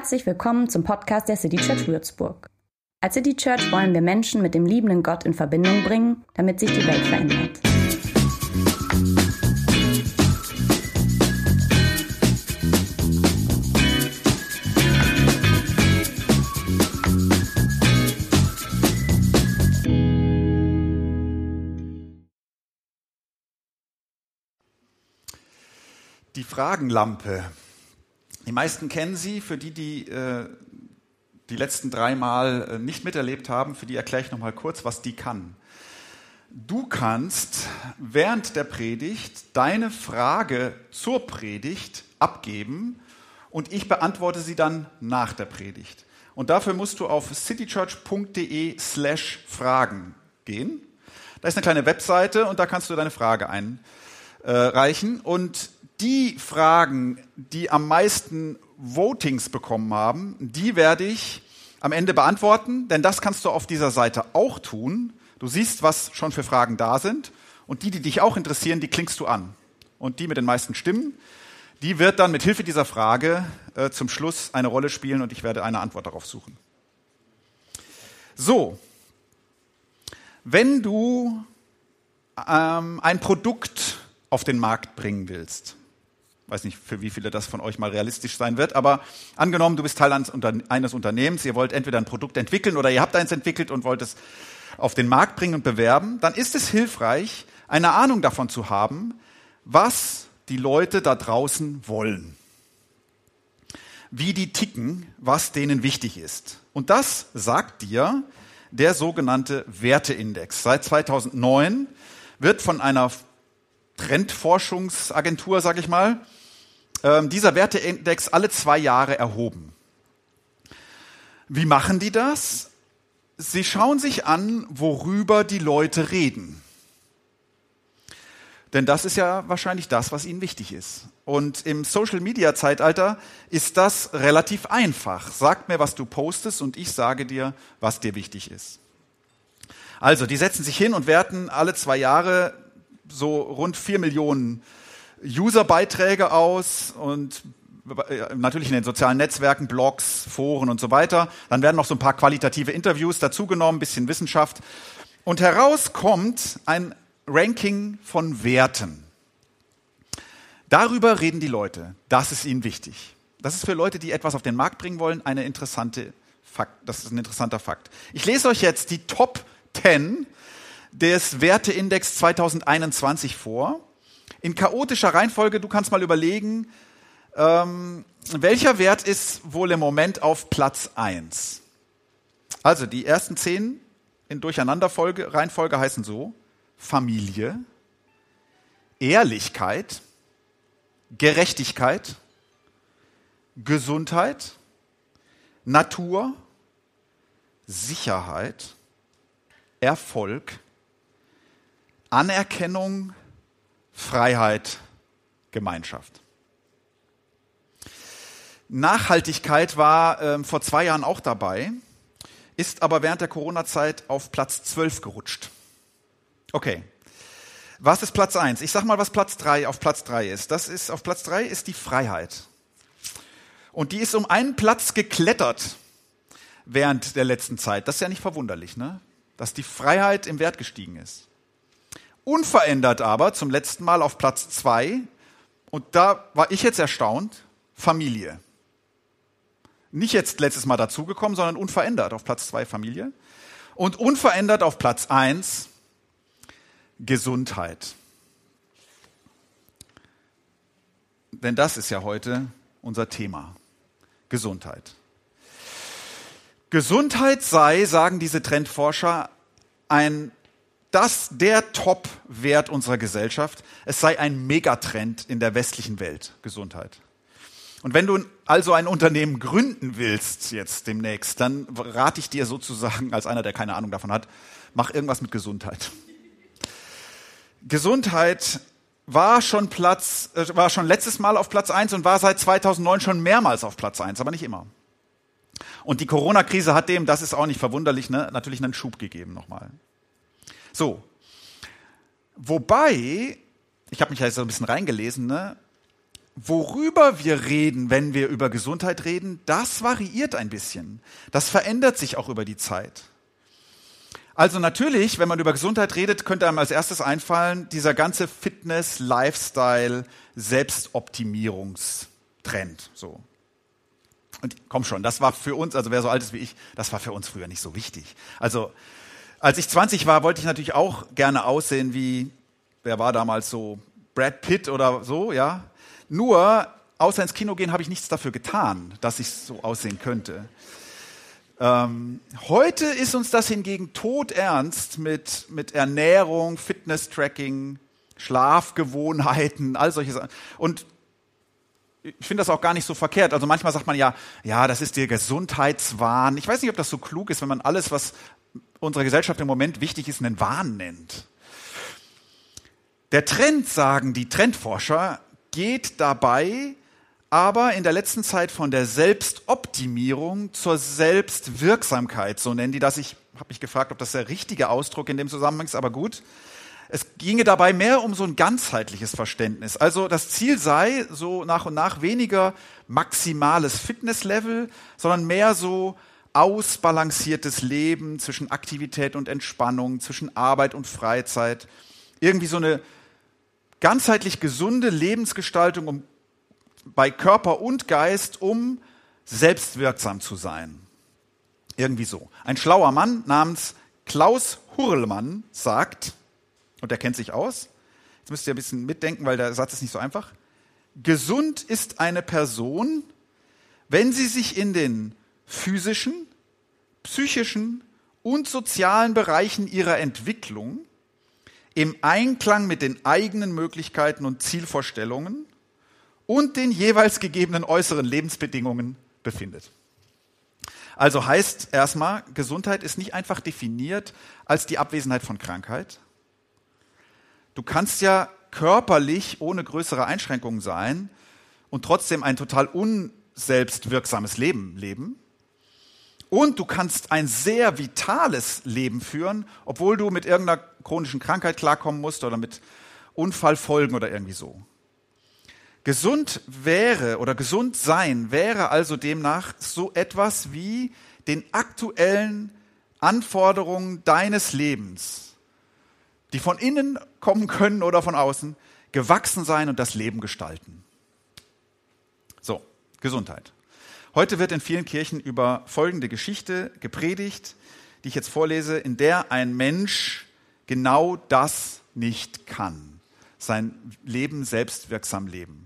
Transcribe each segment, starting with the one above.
Herzlich willkommen zum Podcast der City Church Würzburg. Als City Church wollen wir Menschen mit dem liebenden Gott in Verbindung bringen, damit sich die Welt verändert. Die Fragenlampe. Die meisten kennen sie. Für die die letzten 3 Mal nicht miterlebt haben, für die erkläre ich noch mal kurz, was die kann. Du kannst während der Predigt deine Frage zur Predigt abgeben und ich beantworte sie dann nach der Predigt. Und dafür musst du auf citychurch.de/Fragen gehen. Da ist eine kleine Webseite und da kannst du deine Frage einreichen. Und die Fragen, die am meisten Votings bekommen haben, die werde ich am Ende beantworten, denn das kannst du auf dieser Seite auch tun. Du siehst, was schon für Fragen da sind und die dich auch interessieren, die klickst du an. Und die mit den meisten Stimmen, die wird dann mit Hilfe dieser Frage zum Schluss eine Rolle spielen und ich werde eine Antwort darauf suchen. So, wenn du ein Produkt auf den Markt bringen willst, weiß nicht, für wie viele das von euch mal realistisch sein wird, aber angenommen, du bist Teil eines Unternehmens, ihr wollt entweder ein Produkt entwickeln oder ihr habt eins entwickelt und wollt es auf den Markt bringen und bewerben, dann ist es hilfreich, eine Ahnung davon zu haben, was die Leute da draußen wollen, wie die ticken, was denen wichtig ist. Und das sagt dir der sogenannte Werteindex. Seit 2009 wird von einer Trendforschungsagentur, sage ich mal, dieser Werteindex alle 2 Jahre erhoben. Wie machen die das? Sie schauen sich an, worüber die Leute reden. Denn das ist ja wahrscheinlich das, was ihnen wichtig ist. Und im Social-Media-Zeitalter ist das relativ einfach. Sag mir, was du postest und ich sage dir, was dir wichtig ist. Also, die setzen sich hin und werten alle 2 Jahre so rund 4 Millionen User-Beiträge aus und natürlich in den sozialen Netzwerken, Blogs, Foren und so weiter. Dann werden noch so ein paar qualitative Interviews dazugenommen, ein bisschen Wissenschaft. Und heraus kommt ein Ranking von Werten. Darüber reden die Leute. Das ist ihnen wichtig. Das ist für Leute, die etwas auf den Markt bringen wollen, das ist ein interessanter Fakt. Ich lese euch jetzt die Top 10 des Werteindex 2021 vor. In chaotischer Reihenfolge, du kannst mal überlegen, welcher Wert ist wohl im Moment auf Platz 1? Also die ersten 10 in Reihenfolge heißen so: Familie, Ehrlichkeit, Gerechtigkeit, Gesundheit, Natur, Sicherheit, Erfolg, Anerkennung, Freiheit, Gemeinschaft. Nachhaltigkeit war vor 2 Jahren auch dabei, ist aber während der Corona-Zeit auf Platz 12 gerutscht. Okay, was ist Platz 1? Ich sag mal, was auf Platz 3 ist. Auf Platz 3 ist die Freiheit. Und die ist um einen Platz geklettert während der letzten Zeit. Das ist ja nicht verwunderlich, ne? Dass die Freiheit im Wert gestiegen ist. Unverändert aber zum letzten Mal auf Platz 2, und da war ich jetzt erstaunt, Familie. Nicht jetzt letztes Mal dazugekommen, sondern unverändert auf Platz 2 Familie. Und unverändert auf Platz 1 Gesundheit. Denn das ist ja heute unser Thema. Gesundheit. Gesundheit sei, sagen diese Trendforscher, der Top-Wert unserer Gesellschaft. Es sei ein Megatrend in der westlichen Welt, Gesundheit. Und wenn du also ein Unternehmen gründen willst jetzt demnächst, dann rate ich dir sozusagen, als einer, der keine Ahnung davon hat, mach irgendwas mit Gesundheit. Gesundheit war schon letztes Mal auf Platz 1 und war seit 2009 schon mehrmals auf Platz 1, aber nicht immer. Und die Corona-Krise hat dem, das ist auch nicht verwunderlich, natürlich einen Schub gegeben nochmal. So, wobei, ich habe mich da jetzt so ein bisschen reingelesen, worüber wir reden, wenn wir über Gesundheit reden, das variiert ein bisschen. Das verändert sich auch über die Zeit. Also natürlich, wenn man über Gesundheit redet, könnte einem als erstes einfallen, dieser ganze Fitness, Lifestyle, Selbstoptimierungstrend. So. Und komm schon, das war für uns, also wer so alt ist wie ich, das war für uns früher nicht so wichtig. Also als ich 20 war, wollte ich natürlich auch gerne aussehen wie, wer war damals so, Brad Pitt oder so, ja. Nur, außer ins Kino gehen, habe ich nichts dafür getan, dass ich so aussehen könnte. Heute ist uns das hingegen todernst mit Ernährung, Fitness-Tracking, Schlafgewohnheiten, all solche Sachen. Und ich finde das auch gar nicht so verkehrt. Also manchmal sagt man ja, das ist der Gesundheitswahn. Ich weiß nicht, ob das so klug ist, wenn man alles, was unserer Gesellschaft im Moment wichtig ist, einen Wahn nennt. Der Trend, sagen die Trendforscher, geht dabei aber in der letzten Zeit von der Selbstoptimierung zur Selbstwirksamkeit, so nennen die das. Ich habe mich gefragt, ob das der richtige Ausdruck in dem Zusammenhang ist, aber gut. Es ginge dabei mehr um so ein ganzheitliches Verständnis. Also das Ziel sei so nach und nach weniger maximales Fitnesslevel, sondern mehr so ausbalanciertes Leben zwischen Aktivität und Entspannung, zwischen Arbeit und Freizeit. Irgendwie so eine ganzheitlich gesunde Lebensgestaltung bei Körper und Geist, um selbstwirksam zu sein. Irgendwie so. Ein schlauer Mann namens Klaus Hurlmann sagt, und der kennt sich aus, jetzt müsst ihr ein bisschen mitdenken, weil der Satz ist nicht so einfach. Gesund ist eine Person, wenn sie sich in den physischen, psychischen und sozialen Bereichen ihrer Entwicklung im Einklang mit den eigenen Möglichkeiten und Zielvorstellungen und den jeweils gegebenen äußeren Lebensbedingungen befindet. Also heißt erstmal, Gesundheit ist nicht einfach definiert als die Abwesenheit von Krankheit. Du kannst ja körperlich ohne größere Einschränkungen sein und trotzdem ein total unselbstwirksames Leben leben. Und du kannst ein sehr vitales Leben führen, obwohl du mit irgendeiner chronischen Krankheit klarkommen musst oder mit Unfallfolgen oder irgendwie so. Gesund wäre oder gesund sein wäre also demnach so etwas wie den aktuellen Anforderungen deines Lebens, die von innen kommen können oder von außen, gewachsen sein und das Leben gestalten. So, Gesundheit. Heute wird in vielen Kirchen über folgende Geschichte gepredigt, die ich jetzt vorlese, in der ein Mensch genau das nicht kann, sein Leben selbstwirksam leben.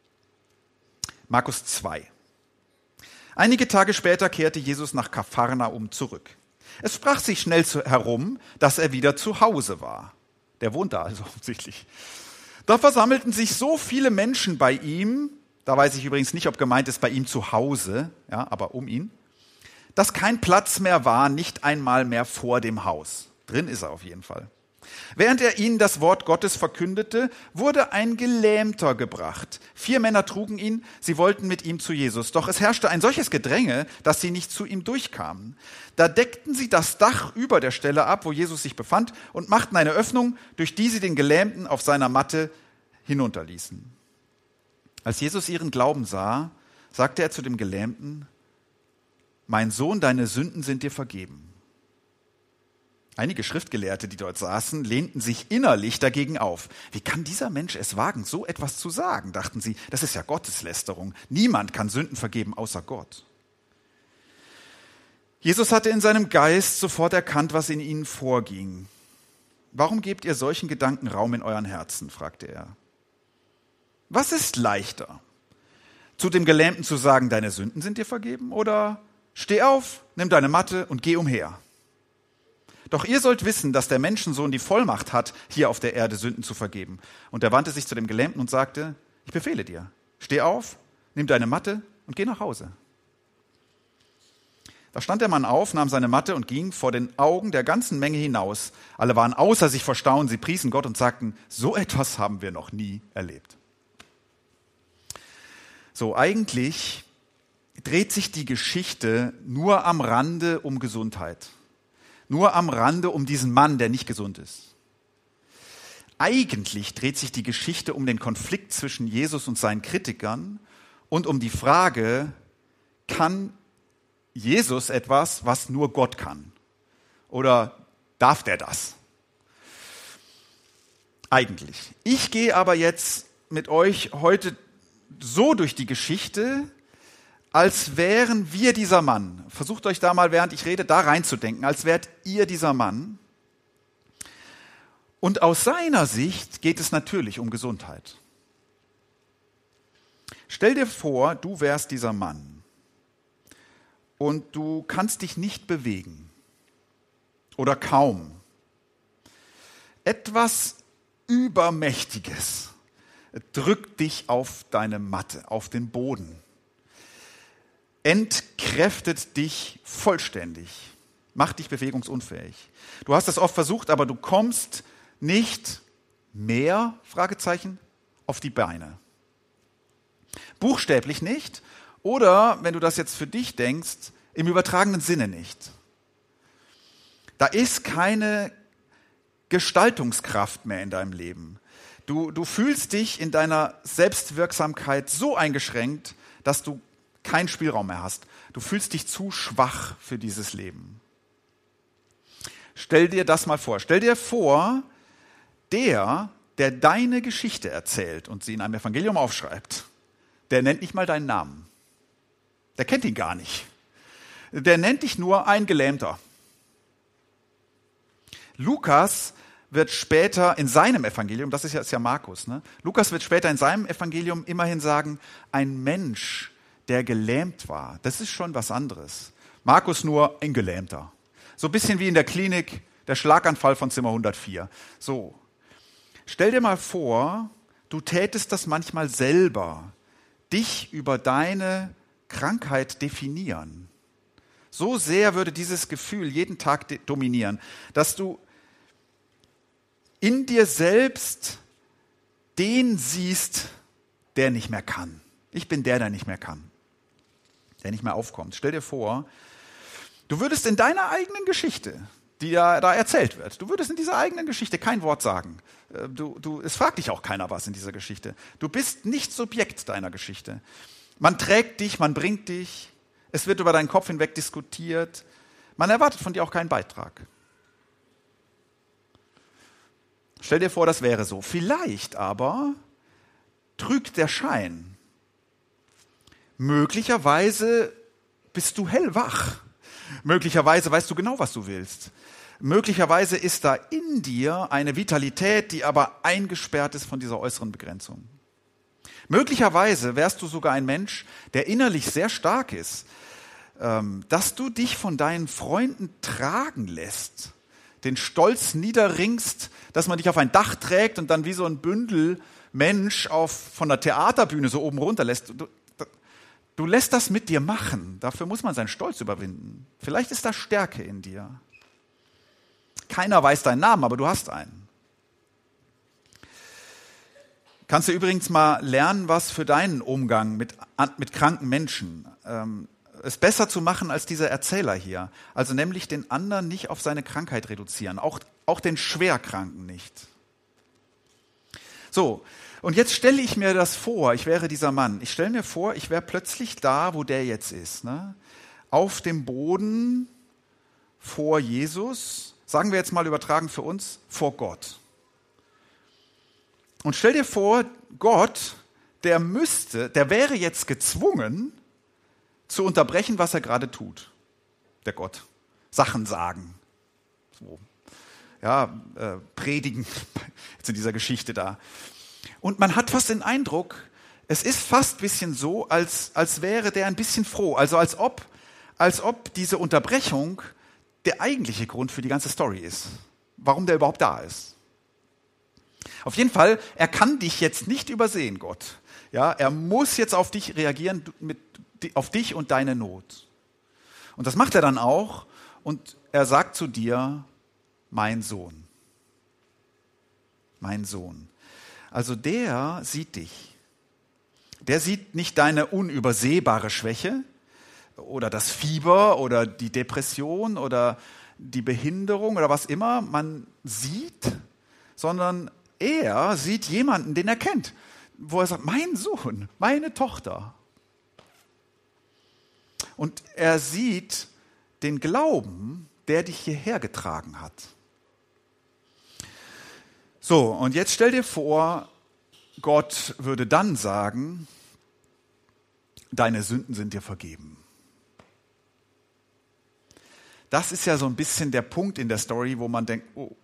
Markus 2. Einige Tage später kehrte Jesus nach Kapharnaum zurück. Es sprach sich schnell herum, dass er wieder zu Hause war. Der wohnt da also offensichtlich. Da versammelten sich so viele Menschen bei ihm, da weiß ich übrigens nicht, ob gemeint ist bei ihm zu Hause, ja, aber um ihn, dass kein Platz mehr war, nicht einmal mehr vor dem Haus. Drin ist er auf jeden Fall. Während er ihnen das Wort Gottes verkündete, wurde ein Gelähmter gebracht. 4 Männer trugen ihn, sie wollten mit ihm zu Jesus. Doch es herrschte ein solches Gedränge, dass sie nicht zu ihm durchkamen. Da deckten sie das Dach über der Stelle ab, wo Jesus sich befand, und machten eine Öffnung, durch die sie den Gelähmten auf seiner Matte hinunterließen. Als Jesus ihren Glauben sah, sagte er zu dem Gelähmten: Mein Sohn, deine Sünden sind dir vergeben. Einige Schriftgelehrte, die dort saßen, lehnten sich innerlich dagegen auf. Wie kann dieser Mensch es wagen, so etwas zu sagen, dachten sie. Das ist ja Gotteslästerung. Niemand kann Sünden vergeben, außer Gott. Jesus hatte in seinem Geist sofort erkannt, was in ihnen vorging. Warum gebt ihr solchen Gedanken Raum in euren Herzen, fragte er. Was ist leichter? Zu dem Gelähmten zu sagen, deine Sünden sind dir vergeben? Oder steh auf, nimm deine Matte und geh umher? Doch ihr sollt wissen, dass der Menschensohn die Vollmacht hat, hier auf der Erde Sünden zu vergeben. Und er wandte sich zu dem Gelähmten und sagte: Ich befehle dir, steh auf, nimm deine Matte und geh nach Hause. Da stand der Mann auf, nahm seine Matte und ging vor den Augen der ganzen Menge hinaus. Alle waren außer sich vor Staunen, sie priesen Gott und sagten: So etwas haben wir noch nie erlebt. So, eigentlich dreht sich die Geschichte nur am Rande um Gesundheit. Nur am Rande um diesen Mann, der nicht gesund ist. Eigentlich dreht sich die Geschichte um den Konflikt zwischen Jesus und seinen Kritikern und um die Frage, kann Jesus etwas, was nur Gott kann? Oder darf der das? Eigentlich. Ich gehe aber jetzt mit euch heute so durch die Geschichte, als wären wir dieser Mann. Versucht euch da mal, während ich rede, da reinzudenken, als wärt ihr dieser Mann. Und aus seiner Sicht geht es natürlich um Gesundheit. Stell dir vor, du wärst dieser Mann und du kannst dich nicht bewegen oder kaum. Etwas Übermächtiges drückt dich auf deine Matte, auf den Boden, entkräftet dich vollständig, macht dich bewegungsunfähig. Du hast das oft versucht, aber du kommst nicht mehr, Fragezeichen, auf die Beine. Buchstäblich nicht oder, wenn du das jetzt für dich denkst, im übertragenen Sinne nicht. Da ist keine Gestaltungskraft mehr in deinem Leben. Du fühlst dich in deiner Selbstwirksamkeit so eingeschränkt, dass du keinen Spielraum mehr hast. Du fühlst dich zu schwach für dieses Leben. Stell dir das mal vor. Stell dir vor, der deine Geschichte erzählt und sie in einem Evangelium aufschreibt, der nennt nicht mal deinen Namen. Der kennt ihn gar nicht. Der nennt dich nur ein Gelähmter. Lukas wird später in seinem Evangelium, das ist ja Markus, ne? Lukas wird später in seinem Evangelium immerhin sagen, ein Mensch, der gelähmt war. Das ist schon was anderes. Markus nur ein Gelähmter. So ein bisschen wie in der Klinik der Schlaganfall von Zimmer 104. So. Stell dir mal vor, du tätest das manchmal selber, dich über deine Krankheit definieren. So sehr würde dieses Gefühl jeden Tag dominieren, dass du in dir selbst den siehst, der nicht mehr kann. Ich bin der nicht mehr kann, der nicht mehr aufkommt. Stell dir vor, du würdest in deiner eigenen Geschichte, die da erzählt wird, du würdest in dieser eigenen Geschichte kein Wort sagen. Es fragt dich auch keiner was in dieser Geschichte. Du bist nicht Subjekt deiner Geschichte. Man trägt dich, man bringt dich, es wird über deinen Kopf hinweg diskutiert. Man erwartet von dir auch keinen Beitrag. Stell dir vor, das wäre so. Vielleicht aber trügt der Schein. Möglicherweise bist du hellwach. Möglicherweise weißt du genau, was du willst. Möglicherweise ist da in dir eine Vitalität, die aber eingesperrt ist von dieser äußeren Begrenzung. Möglicherweise wärst du sogar ein Mensch, der innerlich sehr stark ist, dass du dich von deinen Freunden tragen lässt, den Stolz niederringst, dass man dich auf ein Dach trägt und dann wie so ein Bündel Mensch von der Theaterbühne so oben runter lässt. Du lässt das mit dir machen. Dafür muss man seinen Stolz überwinden. Vielleicht ist da Stärke in dir. Keiner weiß deinen Namen, aber du hast einen. Kannst du übrigens mal lernen, was für deinen Umgang mit kranken Menschen es besser zu machen als dieser Erzähler hier. Also nämlich den anderen nicht auf seine Krankheit reduzieren, auch den Schwerkranken nicht. So, und jetzt stelle ich mir das vor, ich wäre dieser Mann. Ich stelle mir vor, ich wäre plötzlich da, wo der jetzt ist. Ne? Auf dem Boden vor Jesus, sagen wir jetzt mal übertragen für uns, vor Gott. Und stell dir vor, Gott, der wäre jetzt gezwungen, zu unterbrechen, was er gerade tut. Der Gott. Sachen sagen. So. Ja, predigen. Jetzt in dieser Geschichte da. Und man hat fast den Eindruck, es ist fast ein bisschen so, als wäre der ein bisschen froh. Also als ob diese Unterbrechung der eigentliche Grund für die ganze Story ist. Warum der überhaupt da ist. Auf jeden Fall, er kann dich jetzt nicht übersehen, Gott. Ja, er muss jetzt auf dich reagieren, auf dich und deine Not. Und das macht er dann auch und er sagt zu dir, mein Sohn. Mein Sohn. Also der sieht dich. Der sieht nicht deine unübersehbare Schwäche oder das Fieber oder die Depression oder die Behinderung oder was immer man sieht, sondern er sieht jemanden, den er kennt, wo er sagt, mein Sohn, meine Tochter. Und er sieht den Glauben, der dich hierher getragen hat. So, und jetzt stell dir vor, Gott würde dann sagen, deine Sünden sind dir vergeben. Das ist ja so ein bisschen der Punkt in der Story, wo man denkt, oh.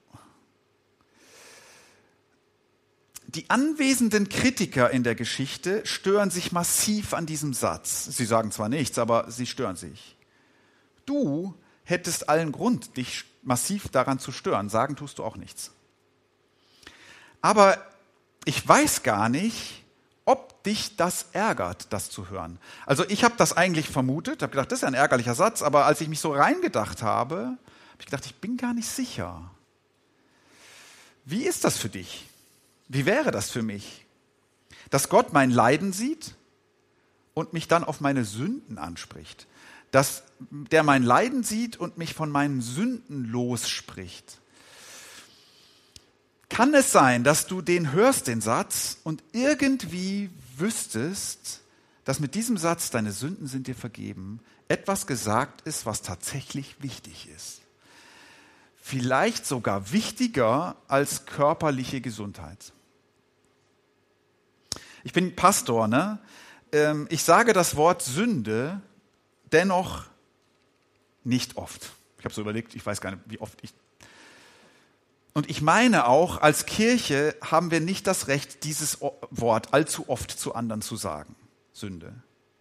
Die anwesenden Kritiker in der Geschichte stören sich massiv an diesem Satz. Sie sagen zwar nichts, aber sie stören sich. Du hättest allen Grund, dich massiv daran zu stören. Sagen tust du auch nichts. Aber ich weiß gar nicht, ob dich das ärgert, das zu hören. Also ich habe das eigentlich vermutet, habe gedacht, das ist ein ärgerlicher Satz, aber als ich mich so reingedacht habe, habe ich gedacht, ich bin gar nicht sicher. Wie ist das für dich? Wie wäre das für mich? Dass Gott mein Leiden sieht und mich dann auf meine Sünden anspricht. Dass der mein Leiden sieht und mich von meinen Sünden losspricht. Kann es sein, dass du den hörst, den Satz, und irgendwie wüsstest, dass mit diesem Satz, deine Sünden sind dir vergeben, etwas gesagt ist, was tatsächlich wichtig ist? Vielleicht sogar wichtiger als körperliche Gesundheit. Ich bin Pastor, ne? Ich sage das Wort Sünde dennoch nicht oft. Ich habe so überlegt, ich weiß gar nicht, wie oft ich. Und ich meine auch, als Kirche haben wir nicht das Recht, dieses Wort allzu oft zu anderen zu sagen. Sünde.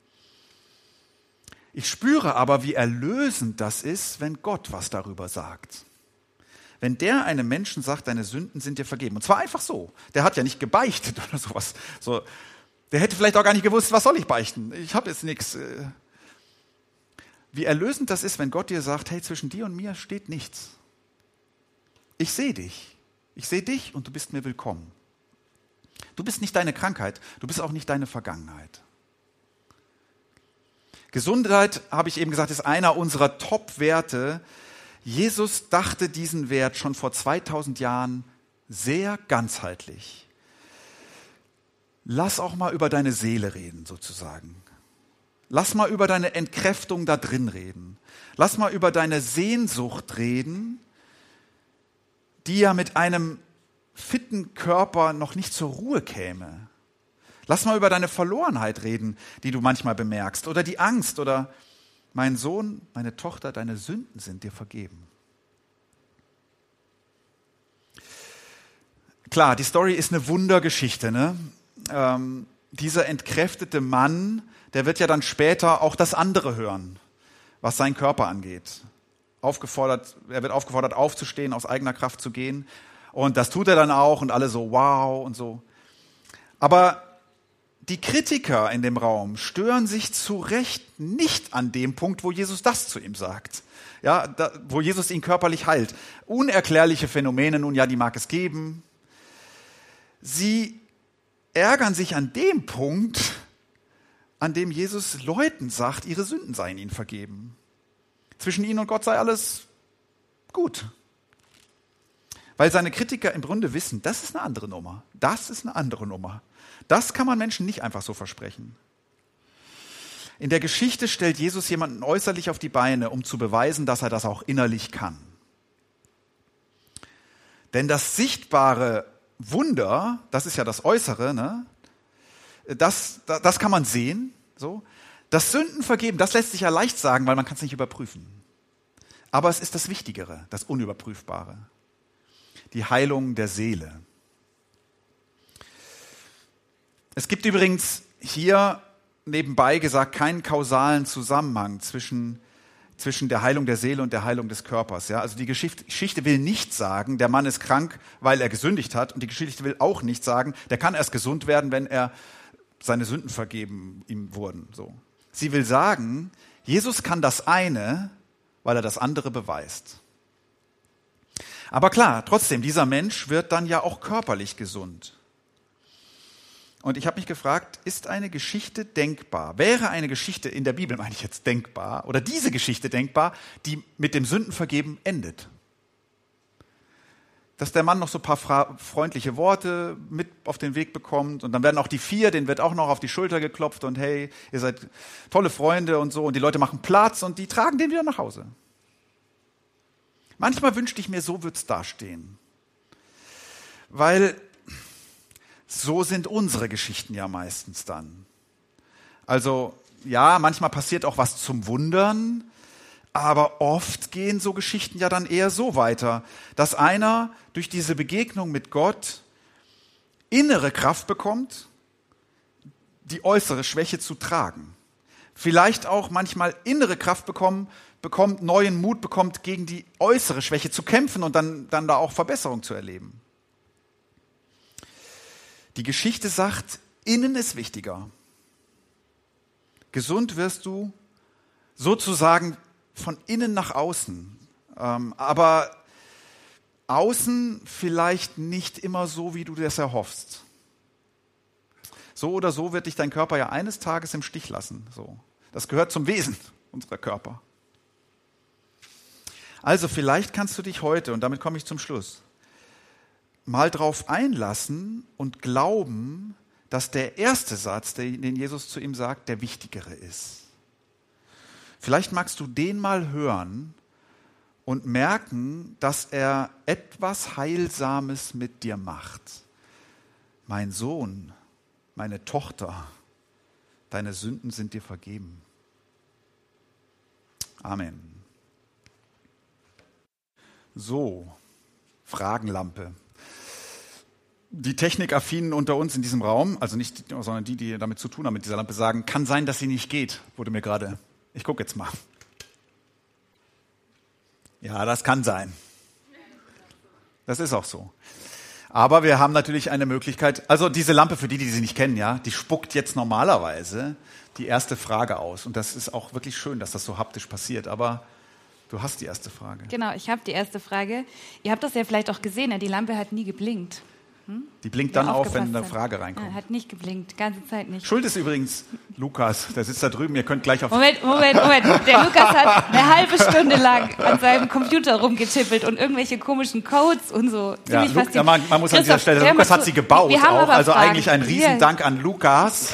Ich spüre aber, wie erlösend das ist, wenn Gott was darüber sagt. Wenn der einem Menschen sagt, deine Sünden sind dir vergeben. Und zwar einfach so. Der hat ja nicht gebeichtet oder sowas. So, der hätte vielleicht auch gar nicht gewusst, was soll ich beichten? Ich habe jetzt nichts. Wie erlösend das ist, wenn Gott dir sagt, hey, zwischen dir und mir steht nichts. Ich sehe dich. Ich sehe dich und du bist mir willkommen. Du bist nicht deine Krankheit. Du bist auch nicht deine Vergangenheit. Gesundheit, habe ich eben gesagt, ist einer unserer Top-Werte. Jesus dachte diesen Wert schon vor 2000 Jahren sehr ganzheitlich. Lass auch mal über deine Seele reden, sozusagen. Lass mal über deine Entkräftung da drin reden. Lass mal über deine Sehnsucht reden, die ja mit einem fitten Körper noch nicht zur Ruhe käme. Lass mal über deine Verlorenheit reden, die du manchmal bemerkst, oder die Angst, oder mein Sohn, meine Tochter, deine Sünden sind dir vergeben. Klar, die Story ist eine Wundergeschichte, ne? Dieser entkräftete Mann, der wird ja dann später auch das andere hören, was seinen Körper angeht. Er wird aufgefordert, aufzustehen, aus eigener Kraft zu gehen. Und das tut er dann auch und alle so, wow und so. Aber die Kritiker in dem Raum stören sich zu Recht nicht an dem Punkt, wo Jesus das zu ihm sagt. Ja, wo Jesus ihn körperlich heilt. Unerklärliche Phänomene, nun ja, die mag es geben. Sie ärgern sich an dem Punkt, an dem Jesus Leuten sagt, ihre Sünden seien ihnen vergeben. Zwischen ihnen und Gott sei alles gut. Weil seine Kritiker im Grunde wissen, das ist eine andere Nummer. Das ist eine andere Nummer. Das kann man Menschen nicht einfach so versprechen. In der Geschichte stellt Jesus jemanden äußerlich auf die Beine, um zu beweisen, dass er das auch innerlich kann. Denn das sichtbare Wunder, das ist ja das Äußere, ne? Das kann man sehen. So. Das Sündenvergeben, das lässt sich ja leicht sagen, weil man kann es nicht überprüfen. Aber es ist das Wichtigere, das Unüberprüfbare. Die Heilung der Seele. Es gibt übrigens hier nebenbei gesagt keinen kausalen Zusammenhang zwischen der Heilung der Seele und der Heilung des Körpers. Ja? Also die Geschichte will nicht sagen, der Mann ist krank, weil er gesündigt hat. Und die Geschichte will auch nicht sagen, der kann erst gesund werden, wenn seine Sünden vergeben ihm wurden. So. Sie will sagen, Jesus kann das eine, weil er das andere beweist. Aber klar, trotzdem, dieser Mensch wird dann ja auch körperlich gesund. Und ich habe mich gefragt, ist eine Geschichte denkbar? Wäre eine Geschichte in der Bibel, meine ich jetzt, denkbar? Oder diese Geschichte denkbar, die mit dem Sündenvergeben endet? dass der Mann noch so ein paar freundliche Worte mit auf den Weg bekommt und dann werden auch die 4, denen wird auch noch auf die Schulter geklopft und hey, ihr seid tolle Freunde und so und die Leute machen Platz und die tragen den wieder nach Hause. Manchmal wünschte ich mir, so wird's dastehen. Weil so sind unsere Geschichten ja meistens dann. Also ja, manchmal passiert auch was zum Wundern, aber oft gehen so Geschichten ja dann eher so weiter, dass einer durch diese Begegnung mit Gott innere Kraft bekommt, die äußere Schwäche zu tragen. Vielleicht auch manchmal innere Kraft bekommt, neuen Mut bekommt, gegen die äußere Schwäche zu kämpfen und dann da auch Verbesserung zu erleben. Die Geschichte sagt, innen ist wichtiger. Gesund wirst du sozusagen von innen nach außen, aber außen vielleicht nicht immer so, wie du das erhoffst. So oder so wird dich dein Körper ja eines Tages im Stich lassen. So. Das gehört zum Wesen unserer Körper. Also vielleicht kannst du dich heute, und damit komme ich zum Schluss, mal drauf einlassen und glauben, dass der erste Satz, den Jesus zu ihm sagt, der wichtigere ist. Vielleicht magst du den mal hören und merken, dass er etwas Heilsames mit dir macht. Mein Sohn, meine Tochter, deine Sünden sind dir vergeben. Amen. So, Fragenlampe. Die Technikaffinen unter uns in diesem Raum, also nicht, sondern die damit zu tun haben mit dieser Lampe, sagen, kann sein, dass sie nicht geht, wurde mir gerade. Ich gucke jetzt mal. Ja, das kann sein. Das ist auch so. Aber wir haben natürlich eine Möglichkeit, also diese Lampe, für die sie nicht kennen, ja, die spuckt jetzt normalerweise die erste Frage aus. Und das ist auch wirklich schön, dass das so haptisch passiert. Aber du hast die erste Frage. Genau, ich habe die erste Frage. Ihr habt das ja vielleicht auch gesehen, die Lampe hat nie geblinkt. Die blinkt dann auf, wenn eine Frage reinkommt. Ja, hat nicht geblinkt, ganze Zeit nicht. Schuld ist übrigens Lukas, der sitzt da drüben, ihr könnt gleich auf... Moment. Der Lukas hat eine halbe Stunde lang an seinem Computer rumgetippelt und irgendwelche komischen Codes und so. Ja, man muss an dieser Stelle, Lukas hat sie gebaut auch, also Fragen. Eigentlich ein Riesendank an Lukas.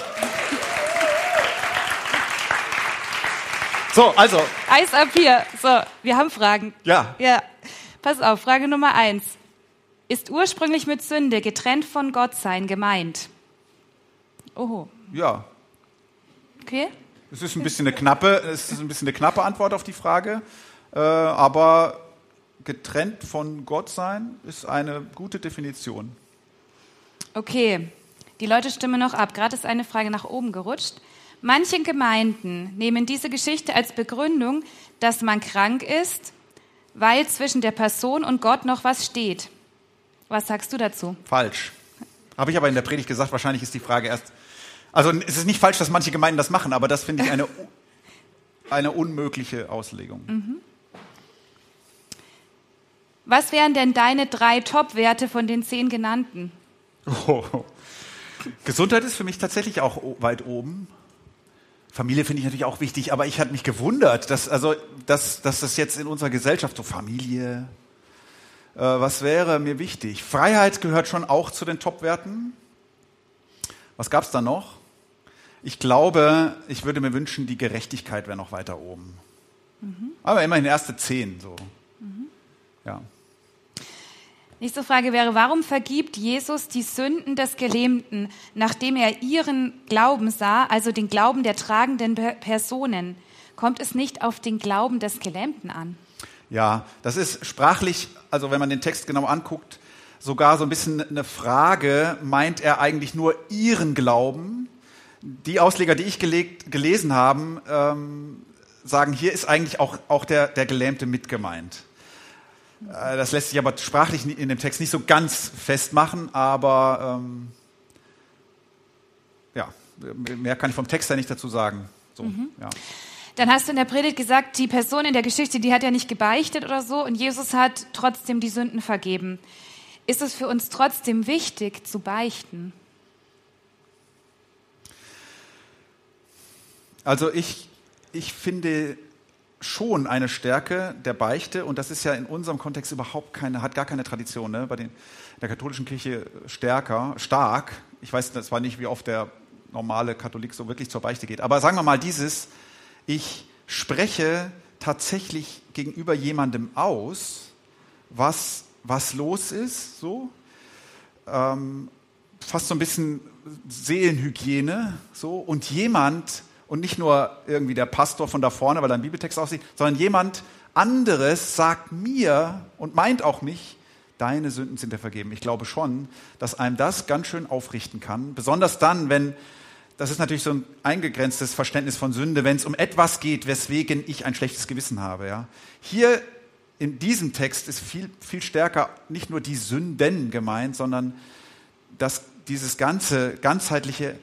So, also... Eis ab hier. So, wir haben Fragen. Ja. Pass auf, Frage Nummer 1. Ist ursprünglich mit Sünde getrennt von Gott sein gemeint? Oho. Ja. Okay. Es ist ein bisschen eine knappe Antwort auf die Frage, aber getrennt von Gott sein ist eine gute Definition. Okay, die Leute stimmen noch ab. Gerade ist eine Frage nach oben gerutscht. Manche Gemeinden nehmen diese Geschichte als Begründung, dass man krank ist, weil zwischen der Person und Gott noch was steht. Was sagst du dazu? Falsch. Habe ich aber in der Predigt gesagt, wahrscheinlich ist die Frage erst... Also es ist nicht falsch, dass manche Gemeinden das machen, aber das finde ich eine unmögliche Auslegung. Mhm. Was wären denn deine 3 Top-Werte von den 10 genannten? Oh. Gesundheit ist für mich tatsächlich auch weit oben. Familie finde ich natürlich auch wichtig, aber ich hatte mich gewundert, dass das jetzt in unserer Gesellschaft so Familie... Was wäre mir wichtig? Freiheit gehört schon auch zu den Top-Werten. Was gab es da noch? Ich glaube, ich würde mir wünschen, die Gerechtigkeit wäre noch weiter oben. Mhm. Aber immerhin erste 10. So. Mhm. Ja. Nächste Frage wäre, warum vergibt Jesus die Sünden des Gelähmten, nachdem er ihren Glauben sah, also den Glauben der tragenden Personen? Kommt es nicht auf den Glauben des Gelähmten an? Ja, das ist sprachlich, also wenn man den Text genau anguckt, sogar so ein bisschen eine Frage, meint er eigentlich nur ihren Glauben? Die Ausleger, die ich gelesen habe, sagen, hier ist eigentlich auch der Gelähmte mit gemeint. Das lässt sich aber sprachlich in dem Text nicht so ganz festmachen, aber mehr kann ich vom Text her nicht dazu sagen. So, ja. Dann hast du in der Predigt gesagt, die Person in der Geschichte, die hat ja nicht gebeichtet oder so und Jesus hat trotzdem die Sünden vergeben. Ist es für uns trotzdem wichtig zu beichten? Also ich finde schon eine Stärke der Beichte, und das ist ja in unserem Kontext hat gar keine Tradition, ne? Bei der katholischen Kirche stark. Ich weiß zwar nicht, wie oft der normale Katholik so wirklich zur Beichte geht, aber sagen wir mal ich spreche tatsächlich gegenüber jemandem aus, was los ist, so. Fast so ein bisschen Seelenhygiene, so, und nicht nur irgendwie der Pastor von da vorne, weil er einen Bibeltext aussieht, sondern jemand anderes sagt mir und meint auch mich, deine Sünden sind dir vergeben. Ich glaube schon, dass einem das ganz schön aufrichten kann, besonders dann, das ist natürlich so ein eingegrenztes Verständnis von Sünde, wenn es um etwas geht, weswegen ich ein schlechtes Gewissen habe. Ja. Hier in diesem Text ist viel, viel stärker nicht nur die Sünden gemeint, sondern dieses ganzheitliche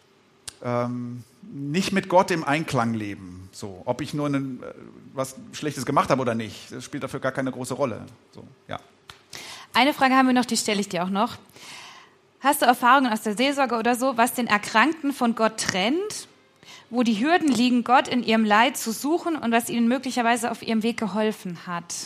nicht mit Gott im Einklang leben. So, ob ich nur was Schlechtes gemacht habe oder nicht, das spielt dafür gar keine große Rolle. So, ja. Eine Frage haben wir noch, die stelle ich dir auch noch. Hast du Erfahrungen aus der Seelsorge oder so, was den Erkrankten von Gott trennt, wo die Hürden liegen, Gott in ihrem Leid zu suchen und was ihnen möglicherweise auf ihrem Weg geholfen hat?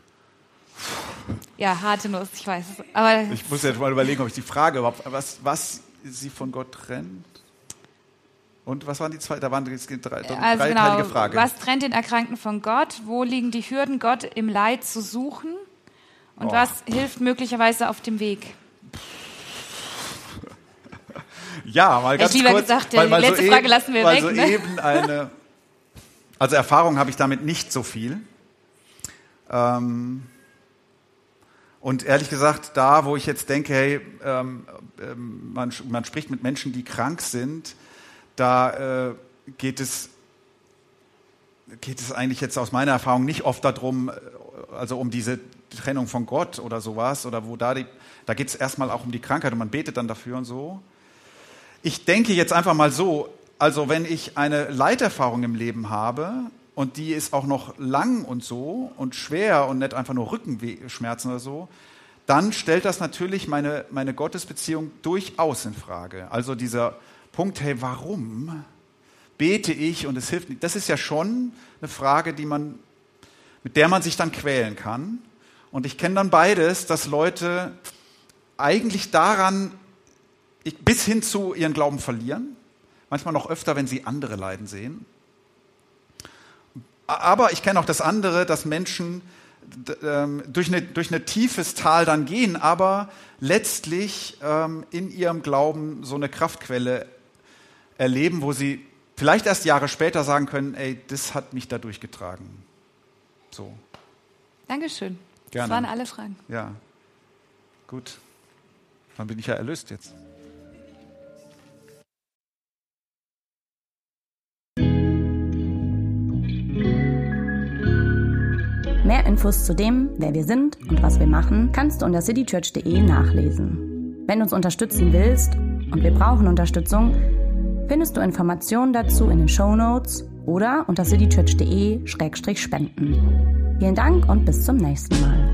Ja, harte Nuss, ich weiß es. Aber ich muss jetzt mal überlegen, ob ich die Frage überhaupt, was sie von Gott trennt. Und was waren die zwei? Da waren die dreiteilige Frage. Was trennt den Erkrankten von Gott? Wo liegen die Hürden, Gott im Leid zu suchen? Und was hilft möglicherweise auf dem Weg? Ja, mal ganz kurz. Gesagt, die letzte Frage lassen wir weg. Ne? Also Erfahrung habe ich damit nicht so viel. Und ehrlich gesagt, da, wo ich jetzt denke, hey, man spricht mit Menschen, die krank sind, da geht es eigentlich jetzt aus meiner Erfahrung nicht oft darum, also um diese Trennung von Gott oder sowas, oder da geht es erstmal auch um die Krankheit und man betet dann dafür und so. Ich denke jetzt einfach mal so, also wenn ich eine Leiterfahrung im Leben habe und die ist auch noch lang und so und schwer und nicht einfach nur Rückenschmerzen oder so, dann stellt das natürlich meine Gottesbeziehung durchaus in Frage. Also dieser Punkt, hey, warum bete ich und es hilft nicht? Das ist ja schon eine Frage, mit der man sich dann quälen kann. Und ich kenne dann beides, dass Leute eigentlich daran bis hin zu ihren Glauben verlieren. Manchmal noch öfter, wenn sie andere leiden sehen. Aber ich kenne auch das andere, dass Menschen durch ein tiefes Tal dann gehen, aber letztlich in ihrem Glauben so eine Kraftquelle erleben, wo sie vielleicht erst Jahre später sagen können, ey, das hat mich da durchgetragen. So. Dankeschön. Gerne. Das waren alle Fragen. Ja, gut. Dann bin ich ja erlöst jetzt. Mehr Infos zu dem, wer wir sind und was wir machen, kannst du unter citychurch.de nachlesen. Wenn du uns unterstützen willst, und wir brauchen Unterstützung, findest du Informationen dazu in den Shownotes oder unter citychurch.de/spenden. Vielen Dank und bis zum nächsten Mal.